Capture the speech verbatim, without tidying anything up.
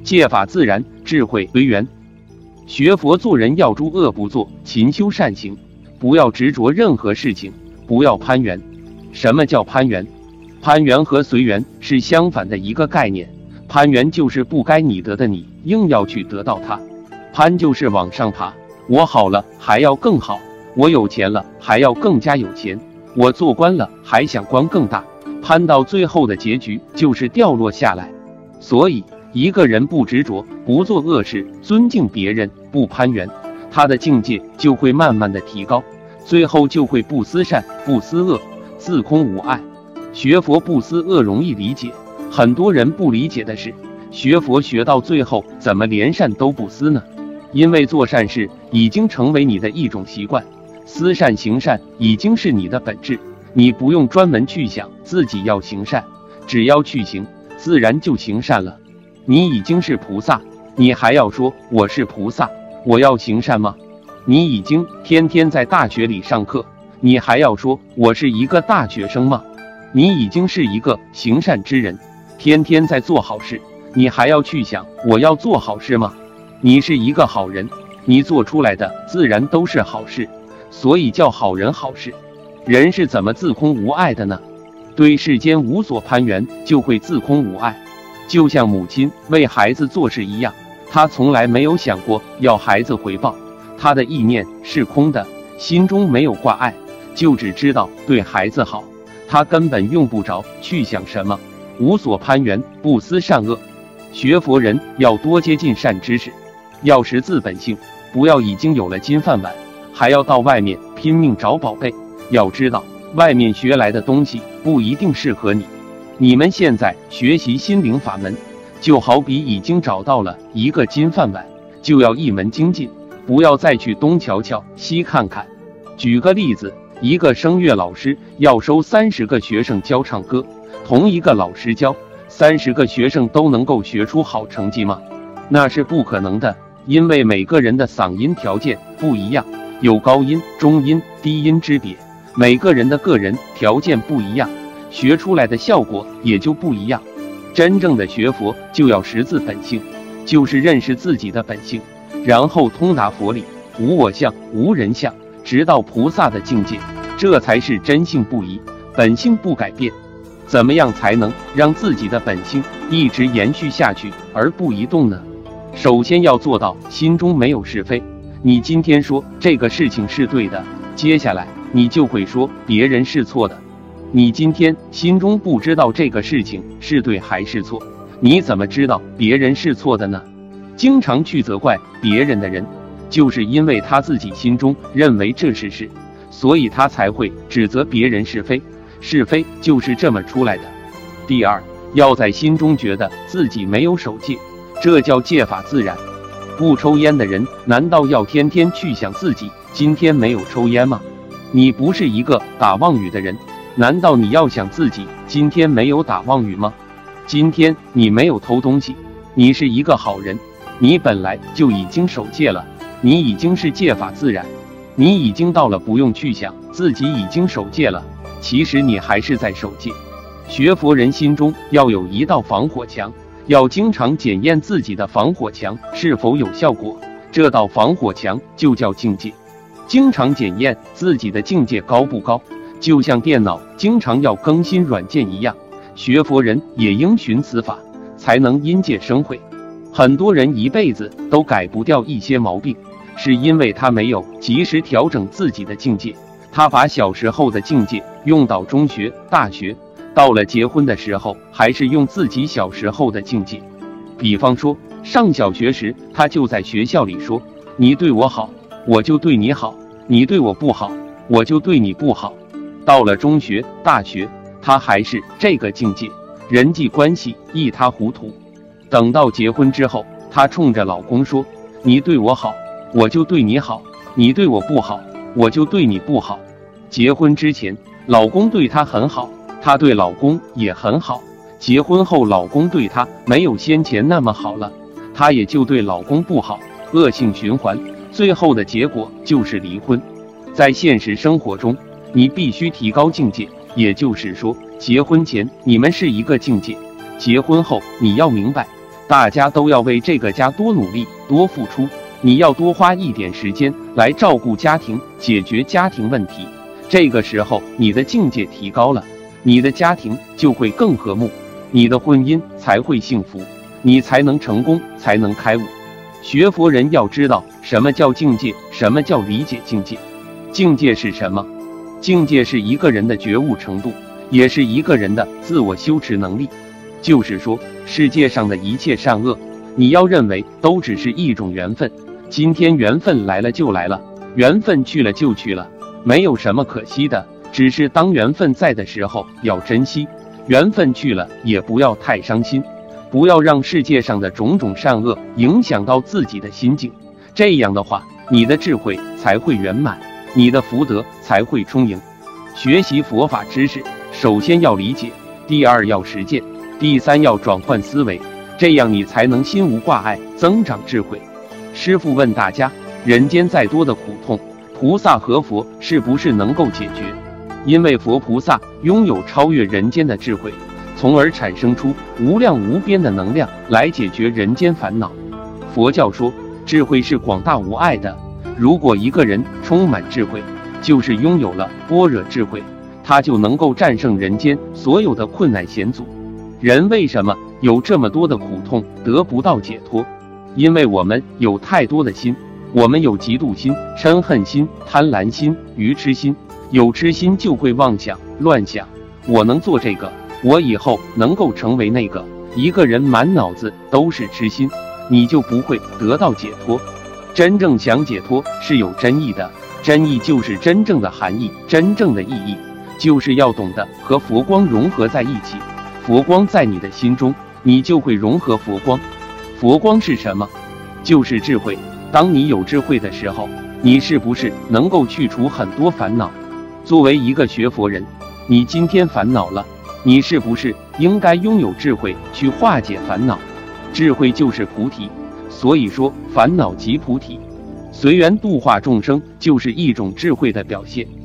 戒法自然，智慧随缘。学佛做人要诸恶不作，勤修善行，不要执着任何事情，不要攀缘。什么叫攀缘？攀缘和随缘是相反的一个概念。攀缘就是不该你得的你硬要去得到它，攀就是往上爬，我好了还要更好，我有钱了还要更加有钱，我做官了还想官更大，攀到最后的结局就是掉落下来。所以一个人不执着，不做恶事，尊敬别人，不攀缘，他的境界就会慢慢的提高，最后就会不思善，不思恶，自空无碍。学佛不思恶容易理解，很多人不理解的是，学佛学到最后怎么连善都不思呢？因为做善事已经成为你的一种习惯，思善行善已经是你的本质，你不用专门去想自己要行善，只要去行，自然就行善了。你已经是菩萨，你还要说我是菩萨，我要行善吗？你已经天天在大学里上课，你还要说我是一个大学生吗？你已经是一个行善之人，天天在做好事，你还要去想我要做好事吗？你是一个好人，你做出来的自然都是好事，所以叫好人好事。人是怎么自空无碍的呢？对世间无所攀缘，就会自空无碍。就像母亲为孩子做事一样，她从来没有想过要孩子回报，她的意念是空的，心中没有挂碍，就只知道对孩子好，她根本用不着去想什么，无所攀缘，不思善恶。学佛人要多接近善知识，要识自本性，不要已经有了金饭碗，还要到外面拼命找宝贝。要知道，外面学来的东西不一定适合你。你们现在学习心灵法门，就好比已经找到了一个金饭碗，就要一门精进，不要再去东瞧瞧西看看。举个例子，一个声乐老师要收三十个学生教唱歌，同一个老师教，三十个学生都能够学出好成绩吗？那是不可能的，因为每个人的嗓音条件不一样，有高音、中音、低音之别，每个人的个人条件不一样，学出来的效果也就不一样。真正的学佛就要识自本性，就是认识自己的本性，然后通达佛理，无我相，无人相，直到菩萨的境界，这才是真性不移，本性不改变。怎么样才能让自己的本性一直延续下去而不移动呢？首先要做到心中没有是非。你今天说这个事情是对的，接下来你就会说别人是错的。你今天心中不知道这个事情是对还是错，你怎么知道别人是错的呢？经常去责怪别人的人，就是因为他自己心中认为这是是，所以他才会指责别人是非。是非就是这么出来的。第二，要在心中觉得自己没有守戒，这叫戒法自然。不抽烟的人难道要天天去想自己今天没有抽烟吗？你不是一个打妄语的人，难道你要想自己今天没有打妄语吗？今天你没有偷东西，你是一个好人，你本来就已经守戒了，你已经是戒法自然，你已经到了不用去想自己已经守戒了，其实你还是在守戒。学佛人心中要有一道防火墙，要经常检验自己的防火墙是否有效果，这道防火墙就叫境界。经常检验自己的境界高不高，就像电脑经常要更新软件一样，学佛人也应循此法，才能因戒生慧。很多人一辈子都改不掉一些毛病，是因为他没有及时调整自己的境界，他把小时候的境界用到中学、大学，到了结婚的时候还是用自己小时候的境界。比方说上小学时，他就在学校里说，你对我好，我就对你好，你对我不好，我就对你不好。到了中学、大学，他还是这个境界，人际关系一塌糊涂。等到结婚之后，他冲着老公说，你对我好，我就对你好，你对我不好，我就对你不好。结婚之前，老公对她很好，她对老公也很好。结婚后，老公对她没有先前那么好了，她也就对老公不好，恶性循环，最后的结果就是离婚。在现实生活中，你必须提高境界，也就是说，结婚前你们是一个境界，结婚后你要明白， 大家都要为这个家多努力、多付出。你要多花一点时间来照顾家庭，解决家庭问题。这个时候，你的境界提高了，你的家庭就会更和睦，你的婚姻才会幸福，你才能成功，才能开悟。学佛人要知道什么叫境界，什么叫理解境界。境界是什么？境界是一个人的觉悟程度，也是一个人的自我修持能力。就是说，世界上的一切善恶，你要认为都只是一种缘分。今天缘分来了就来了，缘分去了就去了，没有什么可惜的，只是当缘分在的时候要珍惜，缘分去了也不要太伤心，不要让世界上的种种善恶影响到自己的心境。这样的话，你的智慧才会圆满，你的福德才会充盈。学习佛法知识，首先要理解，第二要实践，第三要转换思维，这样你才能心无挂碍，增长智慧。师父问大家，人间再多的苦痛，菩萨和佛是不是能够解决？因为佛菩萨拥有超越人间的智慧，从而产生出无量无边的能量来解决人间烦恼。佛教说，智慧是广大无碍的。如果一个人充满智慧，就是拥有了般若智慧，他就能够战胜人间所有的困难险阻。人为什么有这么多的苦痛得不到解脱？因为我们有太多的心，我们有嫉妒心、嗔恨心、贪婪心、愚痴心。有痴心就会妄想、乱想，我能做这个，我以后能够成为那个。一个人满脑子都是痴心，你就不会得到解脱。真正想解脱是有真意的，真意就是真正的含义，真正的意义就是要懂得和佛光融合在一起。佛光在你的心中，你就会融合佛光。佛光是什么？就是智慧。当你有智慧的时候，你是不是能够去除很多烦恼？作为一个学佛人，你今天烦恼了，你是不是应该拥有智慧去化解烦恼？智慧就是菩提，所以说烦恼即菩提。随缘度化众生就是一种智慧的表现。